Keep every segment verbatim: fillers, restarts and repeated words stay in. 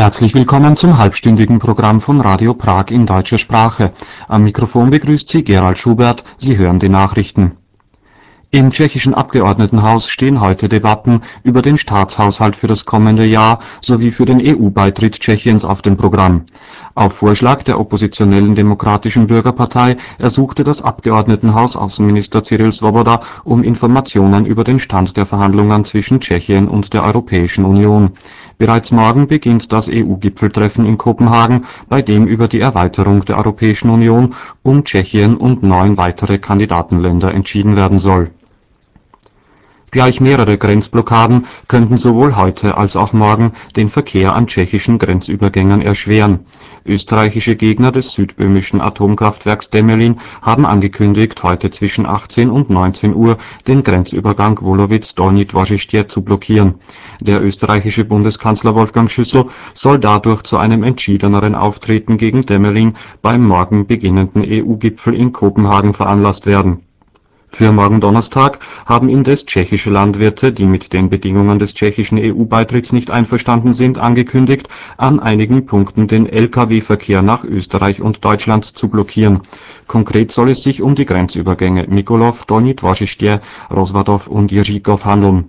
Herzlich willkommen zum halbstündigen Programm von Radio Prag in deutscher Sprache. Am Mikrofon begrüßt Sie Gerald Schubert. Sie hören die Nachrichten. Im tschechischen Abgeordnetenhaus stehen heute Debatten über den Staatshaushalt für das kommende Jahr sowie für den E U-Beitritt Tschechiens auf dem Programm. Auf Vorschlag der oppositionellen Demokratischen Bürgerpartei ersuchte das Abgeordnetenhaus Außenminister Cyril Svoboda um Informationen über den Stand der Verhandlungen zwischen Tschechien und der Europäischen Union. Bereits morgen beginnt das E U-Gipfeltreffen in Kopenhagen, bei dem über die Erweiterung der Europäischen Union um Tschechien und neun weitere Kandidatenländer entschieden werden soll. Gleich mehrere Grenzblockaden könnten sowohl heute als auch morgen den Verkehr an tschechischen Grenzübergängen erschweren. Österreichische Gegner des südböhmischen Atomkraftwerks Temelín haben angekündigt, heute zwischen achtzehn und neunzehn Uhr den Grenzübergang Wolowitz-Dolní Dvořiště zu blockieren. Der österreichische Bundeskanzler Wolfgang Schüssel soll dadurch zu einem entschiedeneren Auftreten gegen Temelín beim morgen beginnenden E U-Gipfel in Kopenhagen veranlasst werden. Für morgen Donnerstag haben indes tschechische Landwirte, die mit den Bedingungen des tschechischen E U-Beitritts nicht einverstanden sind, angekündigt, an einigen Punkten den L K W-Verkehr nach Österreich und Deutschland zu blockieren. Konkret soll es sich um die Grenzübergänge Mikulov, Dolní Dvořiště, Rozvadov und Jiříkov handeln.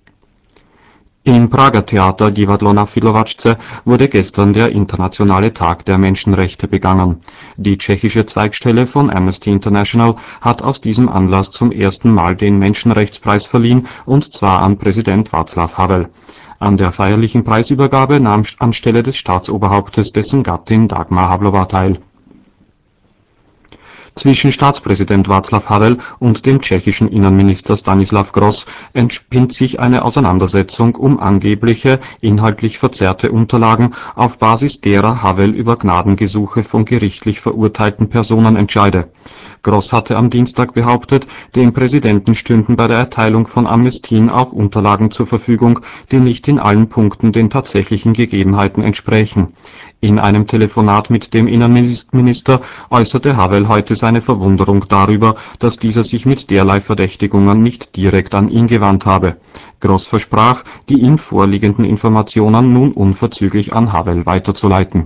Im Prager Theater Divadlo na Filovačce wurde gestern der Internationale Tag der Menschenrechte begangen. Die tschechische Zweigstelle von Amnesty International hat aus diesem Anlass zum ersten Mal den Menschenrechtspreis verliehen, und zwar an Präsident Václav Havel. An der feierlichen Preisübergabe nahm anstelle des Staatsoberhauptes dessen Gattin Dagmar Havlova teil. Zwischen Staatspräsident Václav Havel und dem tschechischen Innenminister Stanislav Gross entspinnt sich eine Auseinandersetzung um angebliche, inhaltlich verzerrte Unterlagen, auf Basis derer Havel über Gnadengesuche von gerichtlich verurteilten Personen entscheide. Gross hatte am Dienstag behauptet, dem Präsidenten stünden bei der Erteilung von Amnestien auch Unterlagen zur Verfügung, die nicht in allen Punkten den tatsächlichen Gegebenheiten entsprächen. In einem Telefonat mit dem Innenminister äußerte Havel heute seine Verwunderung darüber, dass dieser sich mit derlei Verdächtigungen nicht direkt an ihn gewandt habe. Gross versprach, die ihm vorliegenden Informationen nun unverzüglich an Havel weiterzuleiten.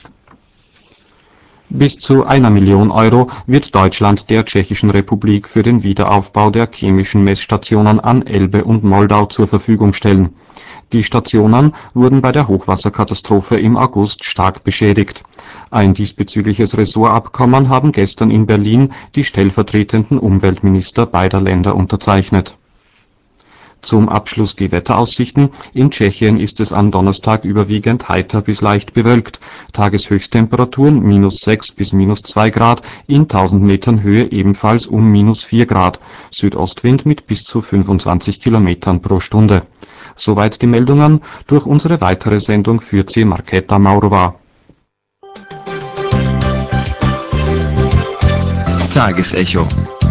Bis zu einer Million Euro wird Deutschland der Tschechischen Republik für den Wiederaufbau der chemischen Messstationen an Elbe und Moldau zur Verfügung stellen. Die Stationen wurden bei der Hochwasserkatastrophe im August stark beschädigt. Ein diesbezügliches Ressortabkommen haben gestern in Berlin die stellvertretenden Umweltminister beider Länder unterzeichnet. Zum Abschluss die Wetteraussichten. In Tschechien ist es am Donnerstag überwiegend heiter bis leicht bewölkt. Tageshöchsttemperaturen minus sechs bis minus zwei Grad, in tausend Metern Höhe ebenfalls um minus vier Grad. Südostwind mit bis zu fünfundzwanzig Kilometern pro Stunde. Soweit die Meldungen. Durch unsere weitere Sendung führt sie Markéta Maurová. Tagesecho.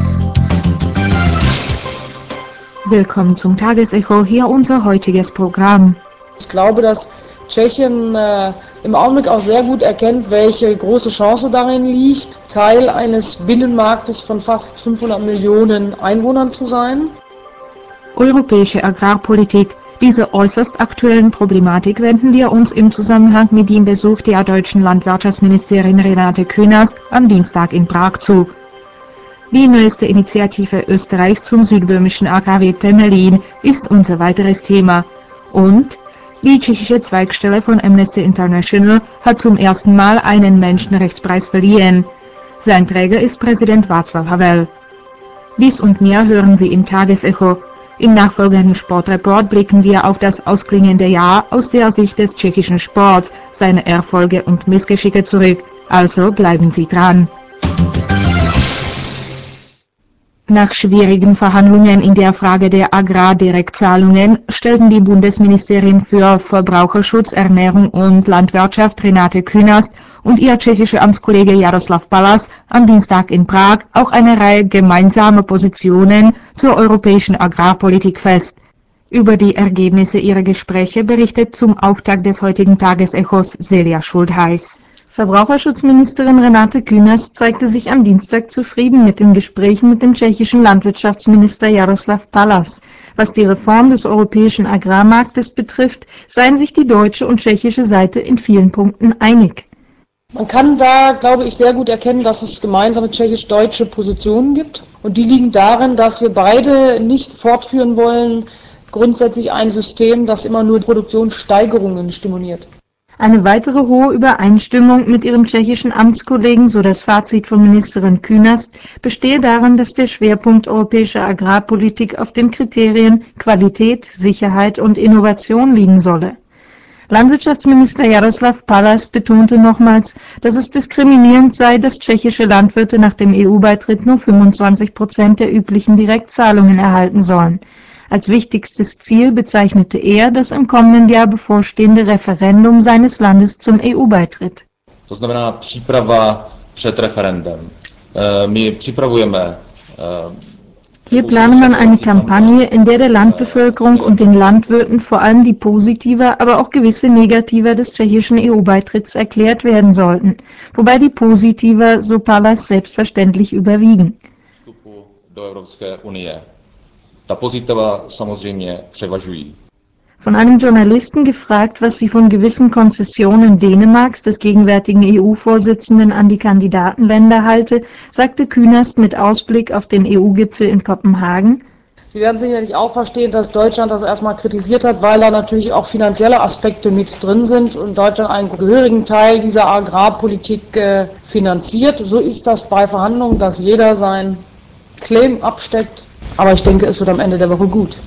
Willkommen zum Tagesecho, hier unser heutiges Programm. Ich glaube, dass Tschechien äh, im Augenblick auch sehr gut erkennt, welche große Chance darin liegt, Teil eines Binnenmarktes von fast fünfhundert Millionen Einwohnern zu sein. Europäische Agrarpolitik. Dieser äußerst aktuellen Problematik wenden wir uns im Zusammenhang mit dem Besuch der deutschen Landwirtschaftsministerin Renate Künast am Dienstag in Prag zu. Die neueste Initiative Österreichs zum südböhmischen A K W Temelín ist unser weiteres Thema. Und die tschechische Zweigstelle von Amnesty International hat zum ersten Mal einen Menschenrechtspreis verliehen. Sein Träger ist Präsident Václav Havel. Dies und mehr hören Sie im Tagesecho. Im nachfolgenden Sportreport blicken wir auf das ausklingende Jahr aus der Sicht des tschechischen Sports, seine Erfolge und Missgeschicke zurück. Also bleiben Sie dran. Nach schwierigen Verhandlungen in der Frage der Agrardirektzahlungen stellten die Bundesministerin für Verbraucherschutz, Ernährung und Landwirtschaft Renate Künast und ihr tschechischer Amtskollege Jaroslav Palas am Dienstag in Prag auch eine Reihe gemeinsamer Positionen zur europäischen Agrarpolitik fest. Über die Ergebnisse ihrer Gespräche berichtet zum Auftakt des heutigen Tagesechos Celia Schultheiß. Verbraucherschutzministerin Renate Künast zeigte sich am Dienstag zufrieden mit den Gesprächen mit dem tschechischen Landwirtschaftsminister Jaroslav Palas. Was die Reform des europäischen Agrarmarktes betrifft, seien sich die deutsche und tschechische Seite in vielen Punkten einig. Man kann da, glaube ich, sehr gut erkennen, dass es gemeinsame tschechisch-deutsche Positionen gibt. Und die liegen darin, dass wir beide nicht fortführen wollen, grundsätzlich ein System, das immer nur Produktionssteigerungen stimuliert. Eine weitere hohe Übereinstimmung mit ihrem tschechischen Amtskollegen, so das Fazit von Ministerin Künast, bestehe darin, dass der Schwerpunkt europäischer Agrarpolitik auf den Kriterien Qualität, Sicherheit und Innovation liegen solle. Landwirtschaftsminister Jaroslav Palas betonte nochmals, dass es diskriminierend sei, dass tschechische Landwirte nach dem E U-Beitritt nur fünfundzwanzig Prozent der üblichen Direktzahlungen erhalten sollen. Als wichtigstes Ziel bezeichnete er das im kommenden Jahr bevorstehende Referendum seines Landes zum E U-Beitritt. To znamená příprava před referendem. My připravujeme. Hier plane man eine Kampagne, in der der Landbevölkerung und den Landwirten vor allem die positive, aber auch gewisse negative des tschechischen E U-Beitritts erklärt werden sollten, wobei die positive, so Palas, selbstverständlich überwiegen. Ta pozitiva samozřejmě převažují. Von einem Journalisten gefragt, was sie von gewissen Konzessionen Dänemarks, des gegenwärtigen E U-Vorsitzenden, an die Kandidatenländer halte, sagte Künast mit Ausblick auf den E U-Gipfel in Kopenhagen: Sie werden sicherlich auch verstehen, dass Deutschland das erstmal kritisiert hat, weil da natürlich auch finanzielle Aspekte mit drin sind und Deutschland einen gehörigen Teil dieser Agrarpolitik äh, finanziert. So ist das bei Verhandlungen, dass jeder sein Claim absteckt. Aber ich denke, es wird am Ende der Woche gut.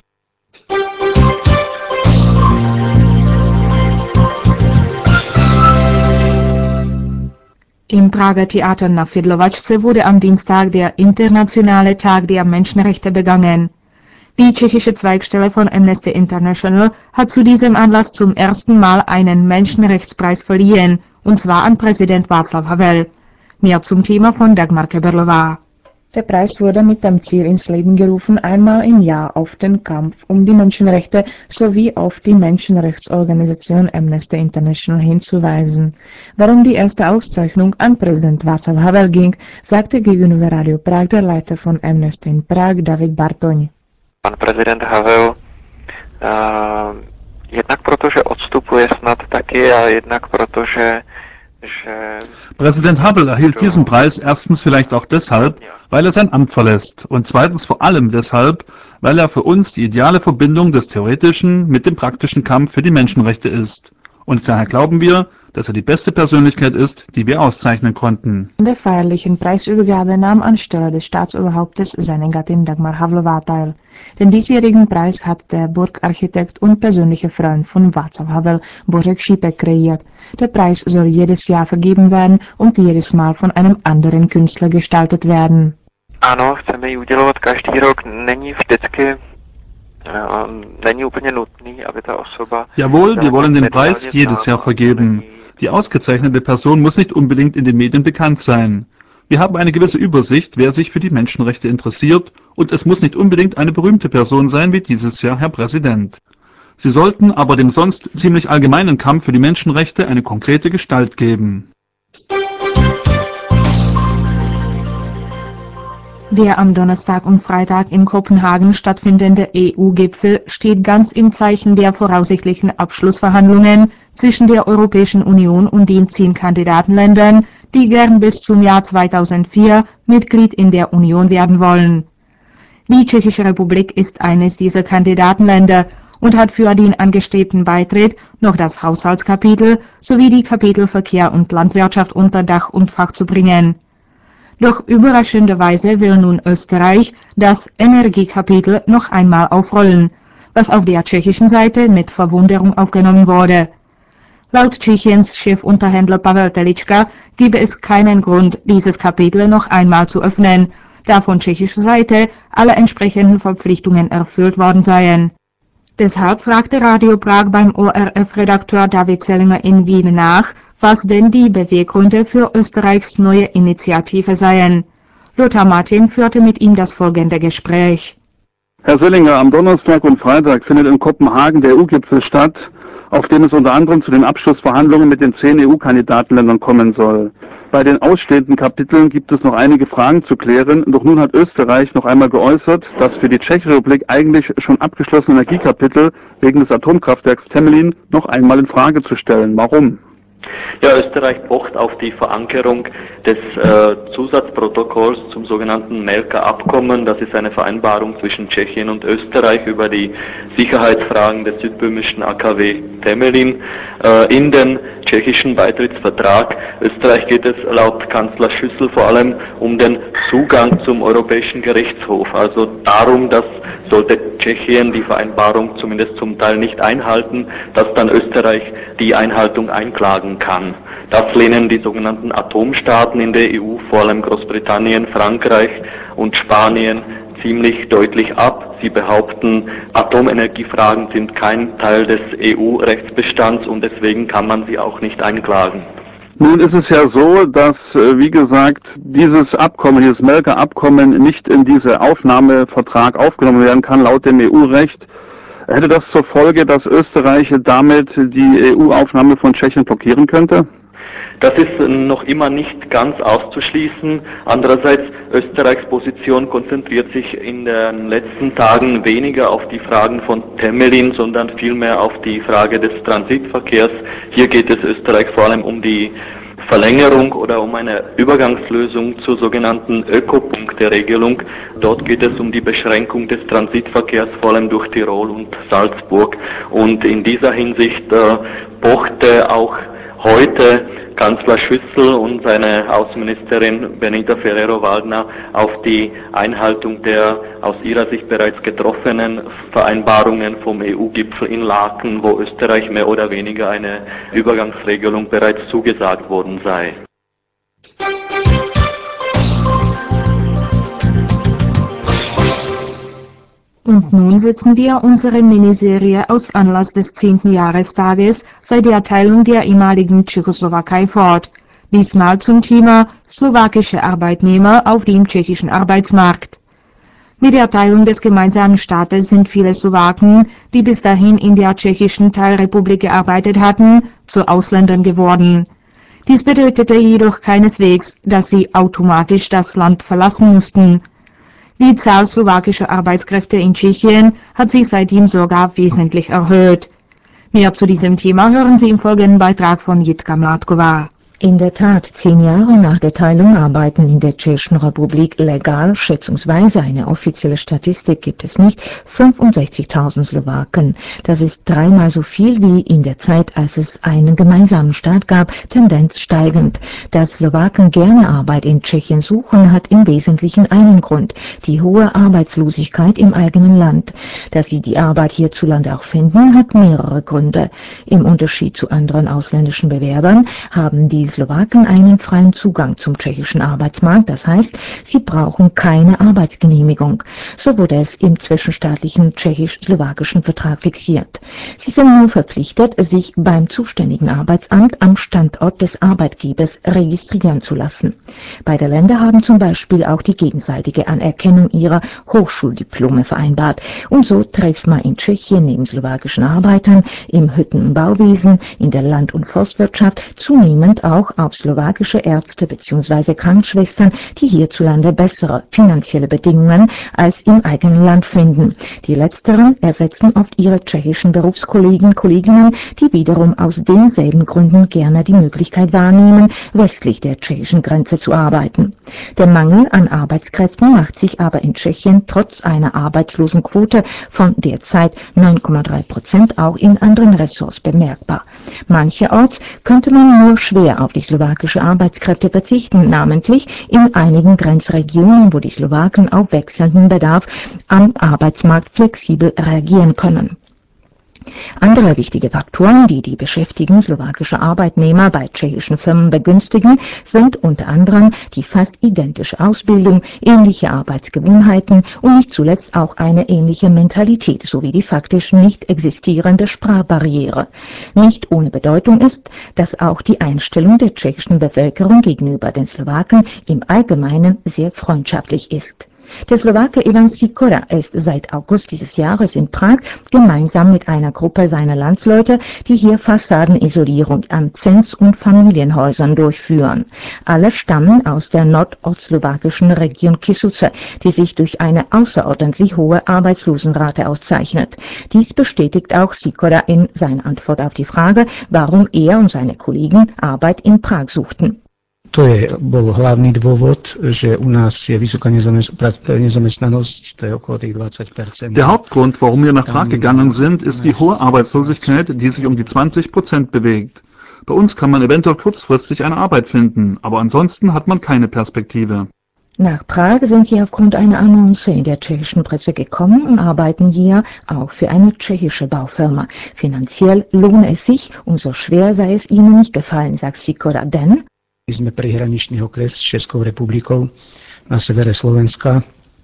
Im Prager Theater na Fidlovačce wurde am Dienstag der Internationale Tag der Menschenrechte begangen. Die tschechische Zweigstelle von Amnesty International hat zu diesem Anlass zum ersten Mal einen Menschenrechtspreis verliehen, und zwar an Präsident Václav Havel. Mehr zum Thema von Dagmar Keberlová. Der Preis wurde mit dem Ziel ins Leben gerufen, einmal im Jahr auf den Kampf um die Menschenrechte sowie auf die Menschenrechtsorganisation Amnesty International hinzuweisen. Warum die erste Auszeichnung an Präsident Václav Havel ging, sagte gegenüber Radio Prag der Leiter von Amnesty in Prag, David Bartoň. Pan prezident Havel, uh, jednak proto, že odstupuje snad taky, a jednak proto, že Präsident Havel erhielt diesen Preis erstens vielleicht auch deshalb, weil er sein Amt verlässt, und zweitens vor allem deshalb, weil er für uns die ideale Verbindung des theoretischen mit dem praktischen Kampf für die Menschenrechte ist. Und daher glauben wir, dass er die beste Persönlichkeit ist, die wir auszeichnen konnten. An der feierlichen Preisübergabe nahm anstelle des Staatsoberhauptes seine Gattin Dagmar Havlová teil. Den diesjährigen Preis hat der Burgarchitekt und persönliche Freund von Václav Havel, Bořek Šípek, kreiert. Der Preis soll jedes Jahr vergeben werden und jedes Mal von einem anderen Künstler gestaltet werden. Ano, chceme ji udělovat každý rok, není vždycky Jawohl, wir wollen den Preis jedes Jahr vergeben. Die ausgezeichnete Person muss nicht unbedingt in den Medien bekannt sein. Wir haben eine gewisse Übersicht, wer sich für die Menschenrechte interessiert, und es muss nicht unbedingt eine berühmte Person sein, wie dieses Jahr Herr Präsident. Sie sollten aber dem sonst ziemlich allgemeinen Kampf für die Menschenrechte eine konkrete Gestalt geben. Der am Donnerstag und Freitag in Kopenhagen stattfindende E U-Gipfel steht ganz im Zeichen der voraussichtlichen Abschlussverhandlungen zwischen der Europäischen Union und den zehn Kandidatenländern, die gern bis zum Jahr zweitausendvier Mitglied in der Union werden wollen. Die Tschechische Republik ist eines dieser Kandidatenländer und hat für den angestrebten Beitritt noch das Haushaltskapitel sowie die Kapitel Verkehr und Landwirtschaft unter Dach und Fach zu bringen. Doch überraschenderweise will nun Österreich das Energiekapitel noch einmal aufrollen, was auf der tschechischen Seite mit Verwunderung aufgenommen wurde. Laut Tschechiens Chefunterhändler Pavel Telička gebe es keinen Grund, dieses Kapitel noch einmal zu öffnen, da von tschechischer Seite alle entsprechenden Verpflichtungen erfüllt worden seien. Deshalb fragte Radio Prag beim O R F-Redakteur David Zellinger in Wien nach, was denn die Beweggründe für Österreichs neue Initiative seien. Lothar Martin führte mit ihm das folgende Gespräch. Herr Zellinger, am Donnerstag und Freitag findet in Kopenhagen der E U-Gipfel statt. auf dem es unter anderem zu den Abschlussverhandlungen mit den zehn E U-Kandidatenländern kommen soll. Bei den ausstehenden Kapiteln gibt es noch einige Fragen zu klären, doch nun hat Österreich noch einmal geäußert, das für die Tschechische Republik eigentlich schon abgeschlossene Energiekapitel wegen des Atomkraftwerks Temelín noch einmal in Frage zu stellen. Warum? Ja, Österreich pocht auf die Verankerung des äh, Zusatzprotokolls zum sogenannten Melka-Abkommen. Das ist eine Vereinbarung zwischen Tschechien und Österreich über die Sicherheitsfragen des südböhmischen A K W Temelín äh, in den tschechischen Beitrittsvertrag. Österreich geht es laut Kanzler Schüssel vor allem um den Zugang zum Europäischen Gerichtshof. Also darum, dass sollte Tschechien die Vereinbarung zumindest zum Teil nicht einhalten, dass dann Österreich die Einhaltung einklagen kann. Das lehnen die sogenannten Atomstaaten in der E U, vor allem Großbritannien, Frankreich und Spanien, ziemlich deutlich ab. Sie behaupten, Atomenergiefragen sind kein Teil des E U-Rechtsbestands und deswegen kann man sie auch nicht einklagen. Nun ist es ja so, dass, wie gesagt, dieses Abkommen, dieses Melka-Abkommen nicht in diesen Aufnahmevertrag aufgenommen werden kann, laut dem E U-Recht. Hätte das zur Folge, dass Österreich damit die E U-Aufnahme von Tschechien blockieren könnte? Das ist noch immer nicht ganz auszuschließen. Andererseits, Österreichs Position konzentriert sich in den letzten Tagen weniger auf die Fragen von Temelín, sondern vielmehr auf die Frage des Transitverkehrs. Hier geht es Österreich vor allem um die Verlängerung oder um eine Übergangslösung zur sogenannten Ökopunkte-Regelung. Dort geht es um die Beschränkung des Transitverkehrs, vor allem durch Tirol und Salzburg. Und in dieser Hinsicht äh, pochte auch heute Kanzler Schüssel und seine Außenministerin Benita Ferrero-Waldner auf die Einhaltung der aus ihrer Sicht bereits getroffenen Vereinbarungen vom E U-Gipfel in Laeken, wo Österreich mehr oder weniger eine Übergangsregelung bereits zugesagt worden sei. Und nun setzen wir unsere Miniserie aus Anlass des zehnten Jahrestages seit der Teilung der ehemaligen Tschechoslowakei fort. Diesmal zum Thema slowakische Arbeitnehmer auf dem tschechischen Arbeitsmarkt. Mit der Teilung des gemeinsamen Staates sind viele Slowaken, die bis dahin in der tschechischen Teilrepublik gearbeitet hatten, zu Ausländern geworden. Dies bedeutete jedoch keineswegs, dass sie automatisch das Land verlassen mussten. Die Zahl slowakischer Arbeitskräfte in Tschechien hat sich seitdem sogar wesentlich erhöht. Mehr zu diesem Thema hören Sie im folgenden Beitrag von Jitka Mládková. In der Tat, zehn Jahre nach der Teilung arbeiten in der Tschechischen Republik legal, schätzungsweise eine offizielle Statistik gibt es nicht, fünfundsechzigtausend Slowaken. Das ist dreimal so viel wie in der Zeit, als es einen gemeinsamen Staat gab, Tendenz steigend. Dass Slowaken gerne Arbeit in Tschechien suchen, hat im Wesentlichen einen Grund, die hohe Arbeitslosigkeit im eigenen Land. Dass sie die Arbeit hierzulande auch finden, hat mehrere Gründe. Im Unterschied zu anderen ausländischen Bewerbern haben die Slowaken einen freien Zugang zum tschechischen Arbeitsmarkt, das heißt, sie brauchen keine Arbeitsgenehmigung. So wurde es im zwischenstaatlichen tschechisch-slowakischen Vertrag fixiert. Sie sind nur verpflichtet, sich beim zuständigen Arbeitsamt am Standort des Arbeitgebers registrieren zu lassen. Beide Länder haben zum Beispiel auch die gegenseitige Anerkennung ihrer Hochschuldiplome vereinbart. Und so trifft man in Tschechien neben slowakischen Arbeitern im Hütten- und Bauwesen, in der Land- und Forstwirtschaft zunehmend auch auf slowakische Ärzte bzw. Krankenschwestern, die hierzulande bessere finanzielle Bedingungen als im eigenen Land finden. Die letzteren ersetzen oft ihre tschechischen Berufskollegen, Kolleginnen, die wiederum aus denselben Gründen gerne die Möglichkeit wahrnehmen, westlich der tschechischen Grenze zu arbeiten. Der Mangel an Arbeitskräften macht sich aber in Tschechien trotz einer Arbeitslosenquote von derzeit neun Komma drei Prozent auch in anderen Ressorts bemerkbar. Mancherorts könnte man nur schwer auf die slowakische Arbeitskräfte verzichten, namentlich in einigen Grenzregionen, wo die Slowaken auf wechselnden Bedarf am Arbeitsmarkt flexibel reagieren können. Andere wichtige Faktoren, die die Beschäftigung slowakischer Arbeitnehmer bei tschechischen Firmen begünstigen, sind unter anderem die fast identische Ausbildung, ähnliche Arbeitsgewohnheiten und nicht zuletzt auch eine ähnliche Mentalität sowie die faktisch nicht existierende Sprachbarriere. Nicht ohne Bedeutung ist, dass auch die Einstellung der tschechischen Bevölkerung gegenüber den Slowaken im Allgemeinen sehr freundschaftlich ist. Der Slowake Ivan Sikoda ist seit August dieses Jahres in Prag gemeinsam mit einer Gruppe seiner Landsleute, die hier Fassadenisolierung an Zens- und Familienhäusern durchführen. Alle stammen aus der nordostslowakischen Region Kisuce, die sich durch eine außerordentlich hohe Arbeitslosenrate auszeichnet. Dies bestätigt auch Sikoda in seiner Antwort auf die Frage, warum er und seine Kollegen Arbeit in Prag suchten. To je bol hlavný dôvod, že u nás je vysoká nezamestnanosť, to je okolo tých dvadsať percent. Der Hauptgrund, warum wir nach Prag gegangen sind, ist die hohe Arbeitslosigkeit, die sich um die zwanzig Prozent bewegt. Bei uns kann man eventuell kurzfristig eine Arbeit finden, aber ansonsten hat man keine Perspektive. Nach Prag sind sie aufgrund einer Annonce in der tschechischen Presse gekommen und arbeiten hier auch für eine tschechische Baufirma. Finanziell lohne es sich und so schwer sei es ihnen nicht gefallen, sagt Sikoda, denn sme prihraničný okres s Českou republikou na severe Slovenska.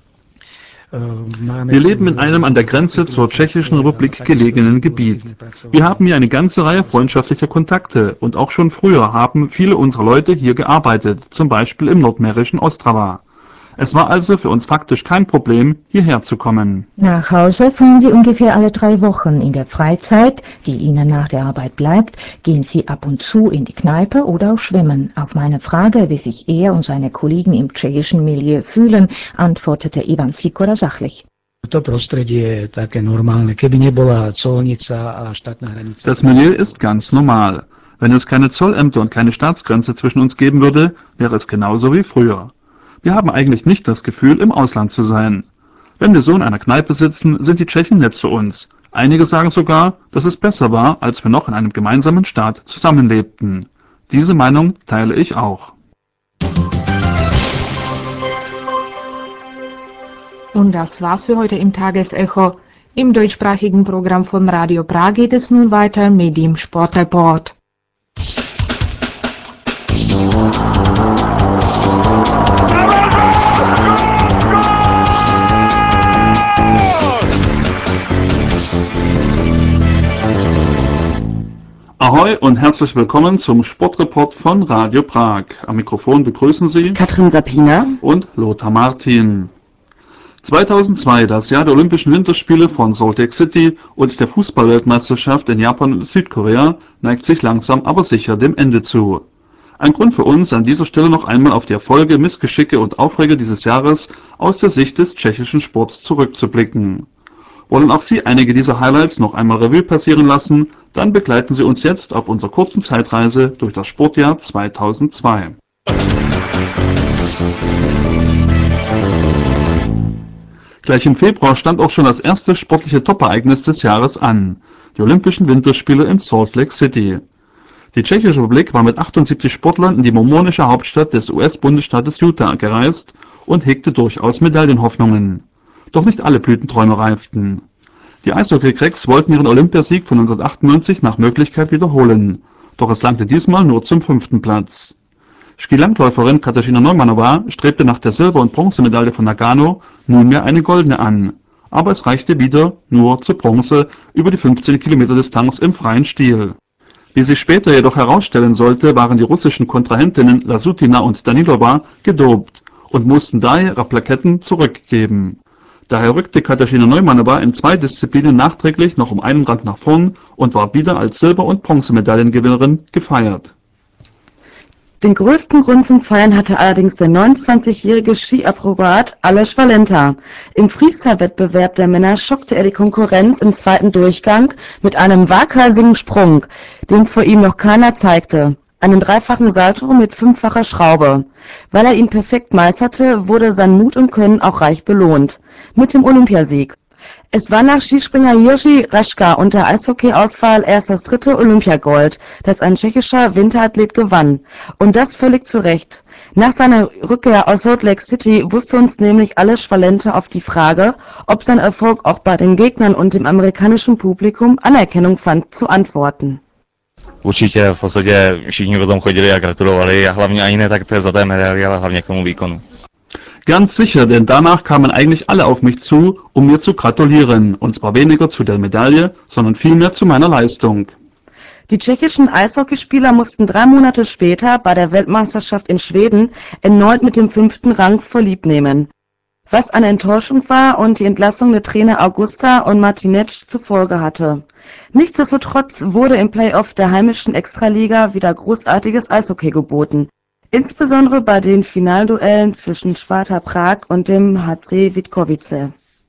Wir leben in einem an der Grenze zur Tschechischen Republik gelegenen Gebiet. Wir haben hier eine ganze Reihe freundschaftlicher Kontakte und auch schon früher haben viele unserer Leute hier gearbeitet, zum Beispiel im nordmährischen Ostrava. Es war also für uns faktisch kein Problem, hierher zu kommen. Nach Hause fahren sie ungefähr alle drei Wochen. In der Freizeit, die ihnen nach der Arbeit bleibt, gehen sie ab und zu in die Kneipe oder auch schwimmen. Auf meine Frage, wie sich er und seine Kollegen im tschechischen Milieu fühlen, antwortete Ivan Sikoda sachlich. Das Milieu ist ganz normal. Wenn es keine Zollämter und keine Staatsgrenze zwischen uns geben würde, wäre es genauso wie früher. Wir haben eigentlich nicht das Gefühl, im Ausland zu sein. Wenn wir so in einer Kneipe sitzen, sind die Tschechen nett zu uns. Einige sagen sogar, dass es besser war, als wir noch in einem gemeinsamen Staat zusammenlebten. Diese Meinung teile ich auch. Und das war's für heute im Tagesecho. Im deutschsprachigen Programm von Radio Prag geht es nun weiter mit dem Sportreport. Ahoi und herzlich willkommen zum Sportreport von Radio Prag. Am Mikrofon begrüßen Sie Katrin Sapina und Lothar Martin. zweitausendzwei, das Jahr der Olympischen Winterspiele von Salt Lake City und der Fußballweltmeisterschaft in Japan und Südkorea, neigt sich langsam aber sicher dem Ende zu. Ein Grund für uns, an dieser Stelle noch einmal auf die Erfolge, Missgeschicke und Aufreger dieses Jahres aus der Sicht des tschechischen Sports zurückzublicken. Wollen auch Sie einige dieser Highlights noch einmal Revue passieren lassen, dann begleiten Sie uns jetzt auf unserer kurzen Zeitreise durch das Sportjahr zweitausendzwei. Gleich im Februar stand auch schon das erste sportliche Top-Ereignis des Jahres an, die Olympischen Winterspiele in Salt Lake City. Die Tschechische Republik war mit achtundsiebzig Sportlern in die mormonische Hauptstadt des U S-Bundesstaates Utah gereist und hegte durchaus Medaillenhoffnungen. Doch nicht alle Blütenträume reiften. Die Eishockey-Cracks wollten ihren Olympiasieg von neunzehnhundertachtundneunzig nach Möglichkeit wiederholen, doch es langte diesmal nur zum fünften Platz. Skilangläuferin Katarzyna Neumannowa strebte nach der Silber- und Bronzemedaille von Nagano nunmehr eine goldene an, aber es reichte wieder nur zur Bronze über die fünfzehn Kilometer Distanz im freien Stil. Wie sich später jedoch herausstellen sollte, waren die russischen Kontrahentinnen Lasutina und Danilova gedopt und mussten daher ihre Plaketten zurückgeben. Daher rückte Katarzyna Neumannowa in zwei Disziplinen nachträglich noch um einen Rang nach vorn und war wieder als Silber- und Bronzemedaillengewinnerin gefeiert. Den größten Grund zum Feiern hatte allerdings der neunundzwanzigjährige Skiakrobat Aleš Valenta. Im Freestyle-Wettbewerb der Männer schockte er die Konkurrenz im zweiten Durchgang mit einem waghalsigen Sprung, den vor ihm noch keiner zeigte. Einen dreifachen Salto mit fünffacher Schraube. Weil er ihn perfekt meisterte, wurde sein Mut und Können auch reich belohnt. Mit dem Olympiasieg. Es war nach Skispringer Jiří Raška und der Eishockeyauswahl erst das dritte Olympiagold, das ein tschechischer Winterathlet gewann. Und das völlig zu Recht. Nach seiner Rückkehr aus Salt Lake City wusste uns nämlich Aleš Valenta auf die Frage, ob sein Erfolg auch bei den Gegnern und dem amerikanischen Publikum Anerkennung fand, zu antworten. Určitě v podstatě všichni potom chodili a gratulovali a hlavně ani ne tak za té medaili, ale hlavně k tomu výkonu. Ganz sicher, denn danach kamen eigentlich alle auf mich zu, um mir zu gratulieren, und zwar weniger zu der Medaille, sondern vielmehr zu meiner Leistung. Die tschechischen Eishockeyspieler mussten drei Monate später bei der Weltmeisterschaft in Schweden erneut mit dem fünften Rang vorliebnehmen. was eine Enttäuschung war und die Entlassung der Trainer Augusta und Martinec zur Folge hatte. Nichtsdestotrotz wurde im Play-Off der heimischen Extraliga wieder großartiges Eishockey geboten, insbesondere bei den Finalduellen zwischen Sparta Prag und dem H C Witkowice.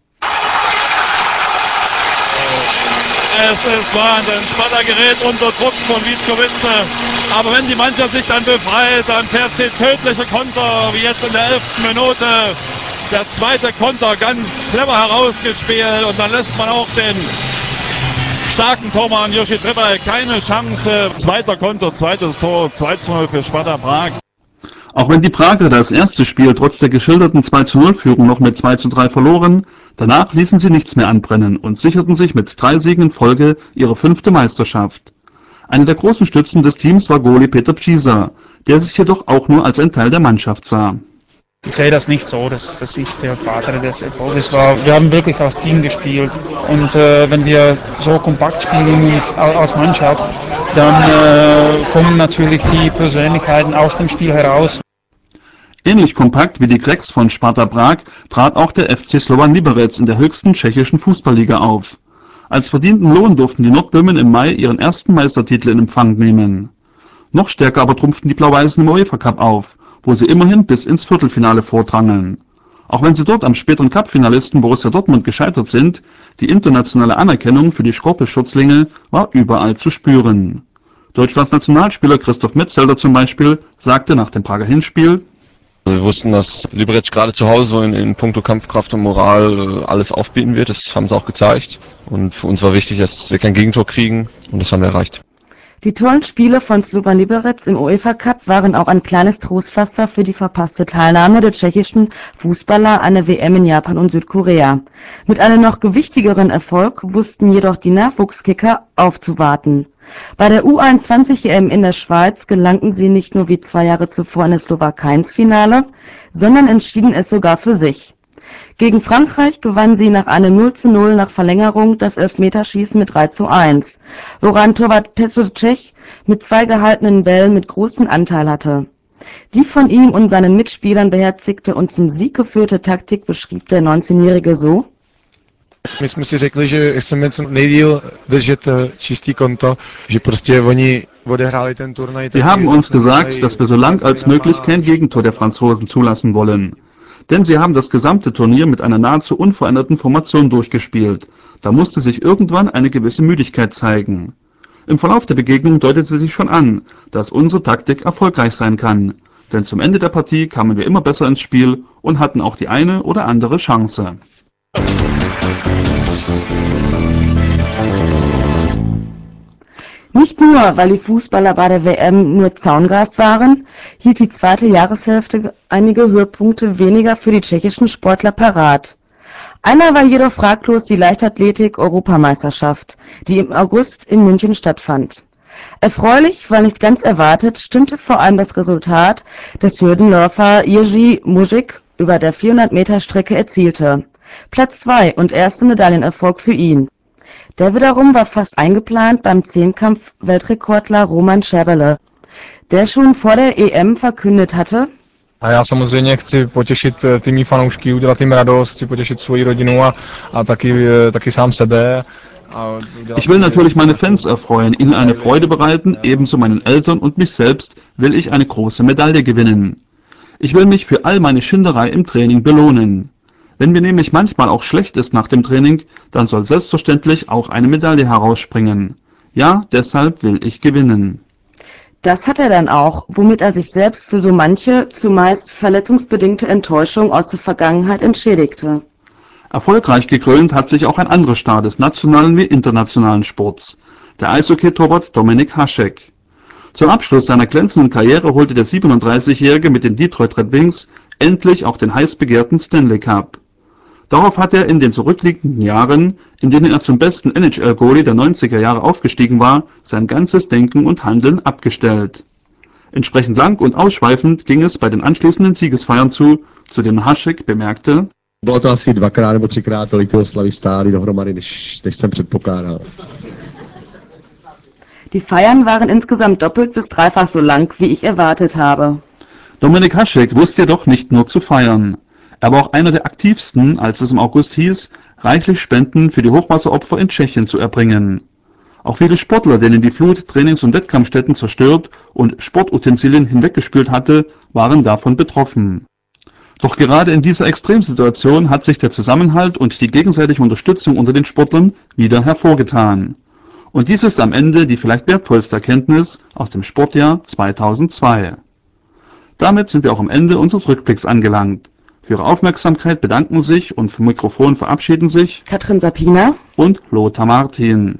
Es ist Wahnsinn. Sparta gerät unter Druck von Witkowice. Aber wenn die Mannschaft sich dann befreit, dann fährt sie tödliche Konter, wie jetzt in der elften Minute. Der zweite Konter ganz clever herausgespielt und dann lässt man auch den starken Tormann Joshi Trepay keine Chance. Zweiter Konter, zweites Tor, zwei zu null für Sparta Prag. Auch wenn die Prager das erste Spiel trotz der geschilderten zwei zu null Führung noch mit zwei zu drei verloren, danach ließen sie nichts mehr anbrennen und sicherten sich mit drei Siegen in Folge ihre fünfte Meisterschaft. Eine der großen Stützen des Teams war Goalie Peter Pschisa, der sich jedoch auch nur als ein Teil der Mannschaft sah. Ich sehe das nicht so, dass, dass ich der Vater des Erfolges war. Wir haben wirklich als Team gespielt und äh, wenn wir so kompakt spielen und als Mannschaft, dann äh, kommen natürlich die Persönlichkeiten aus dem Spiel heraus. Ähnlich kompakt wie die Cracks von Sparta Prag trat auch der F C Slovan Liberec in der höchsten tschechischen Fußballliga auf. Als verdienten Lohn durften die Nordböhmen im Mai ihren ersten Meistertitel in Empfang nehmen. Noch stärker aber trumpften die Blau-Weißen im UEFA Cup auf, wo sie immerhin bis ins Viertelfinale vordrangen. Auch wenn sie dort am späteren Cup-Finalisten Borussia Dortmund gescheitert sind, die internationale Anerkennung für die Skorpisch-Schutzlinge war überall zu spüren. Deutschlands Nationalspieler Christoph Metzelder zum Beispiel sagte nach dem Prager Hinspiel: Wir wussten, dass Liberec gerade zu Hause in, in puncto Kampfkraft und Moral äh, alles aufbieten wird. Das haben sie auch gezeigt. Und für uns war wichtig, dass wir kein Gegentor kriegen. Und das haben wir erreicht. Die tollen Spiele von Slovan Liberec im UEFA Cup waren auch ein kleines Trostpflaster für die verpasste Teilnahme der tschechischen Fußballer an der W M in Japan und Südkorea. Mit einem noch gewichtigeren Erfolg wussten jedoch die Nachwuchskicker aufzuwarten. Bei der U einundzwanzig E M in der Schweiz gelangten sie nicht nur wie zwei Jahre zuvor in der Slowakei ins Finale, sondern entschieden es sogar für sich. Gegen Frankreich gewannen sie nach einem null zu null nach Verlängerung das Elfmeterschießen mit drei zu eins, woran Torwart Petr Cech mit zwei gehaltenen Bällen mit großem Anteil hatte. Die von ihm und seinen Mitspielern beherzigte und zum Sieg geführte Taktik beschrieb der neunzehnjährige so: My jsme si řekli, že chceme co nejdýl držet čistý konto, že prostě oni odehráli ten turnaj. Wir haben uns gesagt, dass wir so lang als möglich kein Gegentor der Franzosen zulassen wollen. Denn sie haben das gesamte Turnier mit einer nahezu unveränderten Formation durchgespielt. Da musste sich irgendwann eine gewisse Müdigkeit zeigen. Im Verlauf der Begegnung deutete sich schon an, dass unsere Taktik erfolgreich sein kann. Denn zum Ende der Partie kamen wir immer besser ins Spiel und hatten auch die eine oder andere Chance. Nicht nur, weil die Fußballer bei der W M nur Zaungast waren, hielt die zweite Jahreshälfte einige Höhepunkte weniger für die tschechischen Sportler parat. Einer war jedoch fraglos die Leichtathletik-Europameisterschaft, die im August in München stattfand. Erfreulich, weil nicht ganz erwartet, stimmte vor allem das Resultat, das Hürdenläufer Jerzy Mužík über der vierhundert Meter Strecke erzielte. Platz zwei und erster Medaillenerfolg für ihn. Der wiederum war fast eingeplant beim Zehnkampf-Weltrekordler Roman Šerbele, der schon vor der E M verkündet hatte: A já samozřejmě chci potěšit ty mý fanoušky, udělat jim radost, chci potěšit svoji rodinu a, a taky, taky sám sebe. Ich will natürlich meine Fans erfreuen, ihnen eine Freude bereiten, ebenso meinen Eltern und mich selbst will ich eine große Medaille gewinnen. Ich will mich für all meine Schinderei im Training belohnen. Wenn mir nämlich manchmal auch schlecht ist nach dem Training, dann soll selbstverständlich auch eine Medaille herausspringen. Ja, deshalb will ich gewinnen. Das hat er dann auch, womit er sich selbst für so manche, zumeist verletzungsbedingte Enttäuschung aus der Vergangenheit entschädigte. Erfolgreich gekrönt hat sich auch ein anderer Star des nationalen wie internationalen Sports, der Eishockey-Torwart Dominik Hašek. Zum Abschluss seiner glänzenden Karriere holte der siebenunddreißigjährige mit den Detroit Red Wings endlich auch den heiß begehrten Stanley Cup. Darauf hat er in den zurückliegenden Jahren, in denen er zum besten N H L-Goalie der neunziger Jahre aufgestiegen war, sein ganzes Denken und Handeln abgestellt. Entsprechend lang und ausschweifend ging es bei den anschließenden Siegesfeiern zu, zu denen Hašek bemerkte: Bylo to asi dvakrát nebo třikrát tolik ty oslavy stály dohromady, než, než jsem předpokládal. Die Feiern waren insgesamt doppelt bis dreifach so lang, wie ich erwartet habe. Dominik Hašek wusste jedoch nicht nur zu feiern. Er war auch einer der aktivsten, als es im August hieß, reichlich Spenden für die Hochwasseropfer in Tschechien zu erbringen. Auch viele Sportler, denen die Flut Trainings- und Wettkampfstätten zerstört und Sportutensilien hinweggespült hatte, waren davon betroffen. Doch gerade in dieser Extremsituation hat sich der Zusammenhalt und die gegenseitige Unterstützung unter den Sportlern wieder hervorgetan. Und dies ist am Ende die vielleicht wertvollste Erkenntnis aus dem Sportjahr zweitausendzwei. Damit sind wir auch am Ende unseres Rückblicks angelangt. Für Ihre Aufmerksamkeit bedanken sich und vom Mikrofon verabschieden sich Katrin Sapina und Lothar Martin.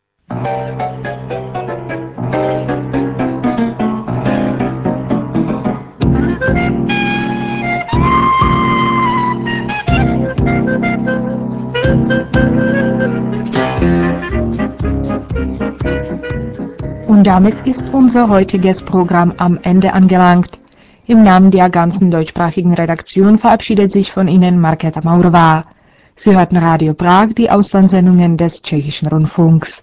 Und damit ist unser heutiges Programm am Ende angelangt. Im Namen der ganzen deutschsprachigen Redaktion verabschiedet sich von Ihnen Markéta Maurová. Sie hörten Radio Prag, die Auslandssendungen des Tschechischen Rundfunks.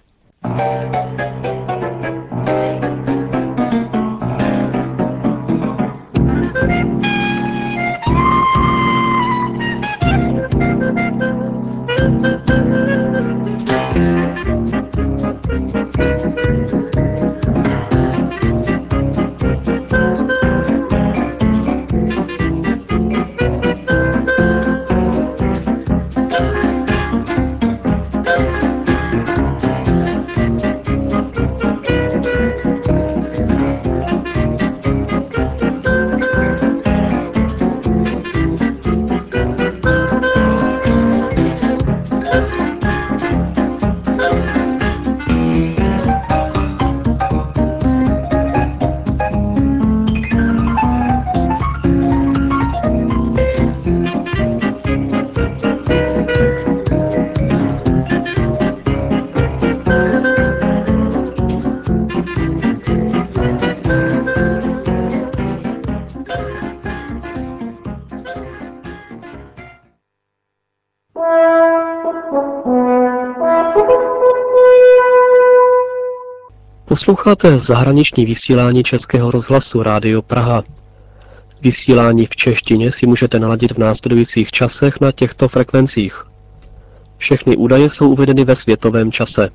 Posloucháte zahraniční vysílání Českého rozhlasu Rádio Praha. Vysílání v češtině si můžete naladit v následujících časech na těchto frekvencích. Všechny údaje jsou uvedeny ve světovém čase.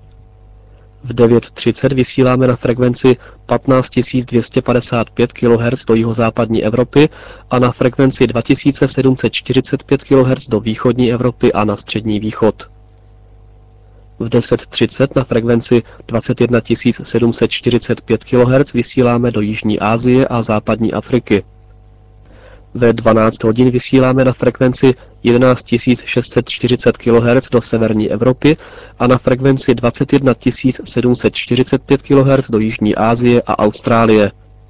V devět třicet vysíláme na frekvenci patnáct tisíc dvě stě padesát pět kilohertzů do jihozápadní Evropy a na frekvenci dva tisíce sedm set čtyřicet pět kilohertzů do východní Evropy a na střední východ. V deset třicet na frekvenci dvacet jedna tisíc sedm set čtyřicet pět kilohertzů vysíláme do Jižní Asie a západní Afriky. Ve dvanáct hodin vysíláme na frekvenci jedenáct tisíc šest set čtyřicet kilohertzů do severní Evropy a na frekvenci dvacet jedna tisíc sedm set čtyřicet pět kilohertzů do Jižní Asie a Austrálie.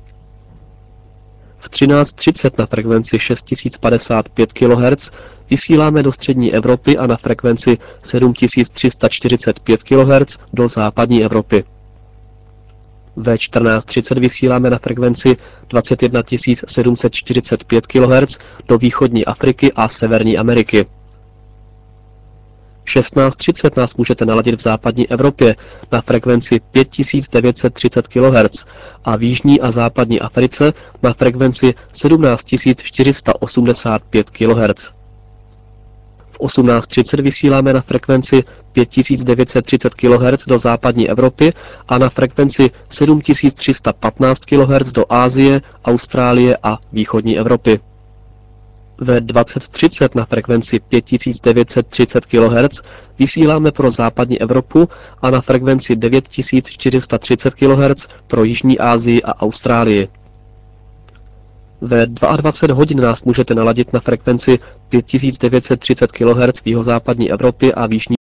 V třináct třicet na frekvenci šest tisíc padesát pět kilohertzů vysíláme do střední Evropy a na frekvenci sedm tisíc tři sta čtyřicet pět kilohertzů do západní Evropy. Ve čtrnáct třicet vysíláme na frekvenci dvacet jedna tisíc sedm set čtyřicet pět kilohertzů do východní Afriky a Severní Ameriky. V šestnáct třicet nás můžete naladit v západní Evropě na frekvenci pět tisíc devět set třicet kilohertzů a v jižní a západní Africe na frekvenci sedmnáct tisíc čtyři sta osmdesát pět kilohertzů. V osmnáct třicet vysíláme na frekvenci pět tisíc devět set třicet kilohertzů do západní Evropy a na frekvenci sedm tisíc tři sta patnáct kilohertzů do Asie, Austrálie a východní Evropy. Ve dvacet třicet na frekvenci pět tisíc devět set třicet kilohertzů vysíláme pro západní Evropu a na frekvenci devět tisíc čtyři sta třicet kilohertzů pro Jižní Asii a Austrálii. Ve dvacet dva hodin nás můžete naladit na frekvenci pět tisíc devět set třicet kilohertzů v jihozápadní Evropě a v jižní